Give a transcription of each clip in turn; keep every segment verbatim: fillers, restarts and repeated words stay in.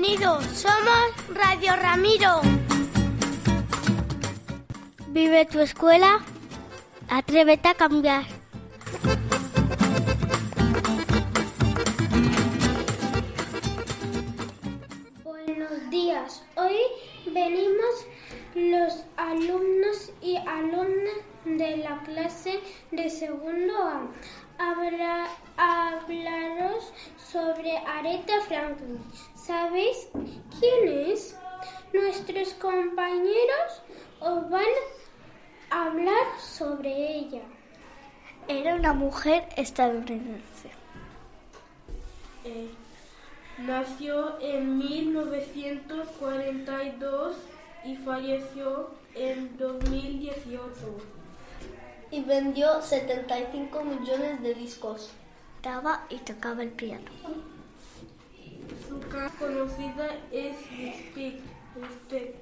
Bienvenidos, somos Radio Ramiro. Vive tu escuela, atrévete a cambiar. Buenos días, hoy venimos los alumnos y alumnas de la clase de segundo A a hablaros sobre Aretha Franklin. ¿Sabéis quién es? Nuestros compañeros os van a hablar sobre ella. Era una mujer estadounidense. Eh, nació en mil novecientos cuarenta y dos y falleció en dos mil dieciocho. Y vendió setenta y cinco millones de discos. Cantaba y tocaba el piano. Su canción conocida es Respect. Respect.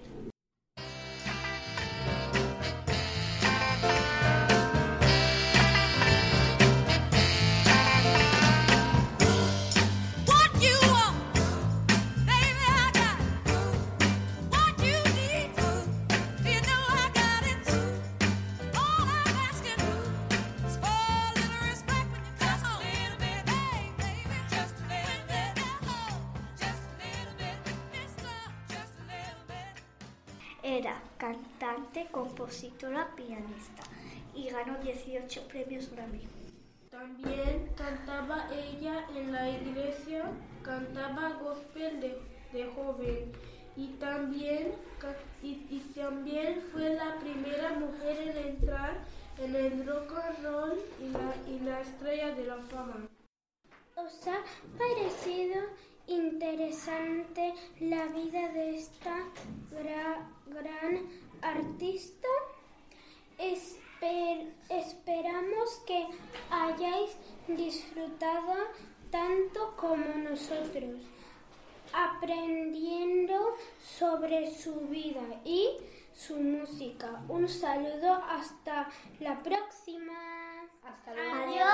Era cantante, compositora, pianista y ganó dieciocho premios Grammy. También cantaba ella en la iglesia, cantaba gospel de, de joven y también, y, y también fue la primera mujer en entrar en el rock and roll y la, y la estrella de la fama. ¿Os ha parecido interesante la vida de esta gra, gran artista? Esper, esperamos que hayáis disfrutado tanto como nosotros, aprendiendo sobre su vida y su música. Un saludo, hasta la próxima. Hasta luego.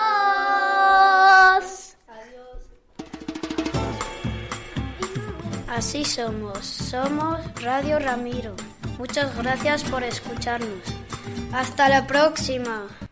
Adiós. Adiós. Así somos, somos Radio Ramiro. Muchas gracias por escucharnos. Hasta la próxima.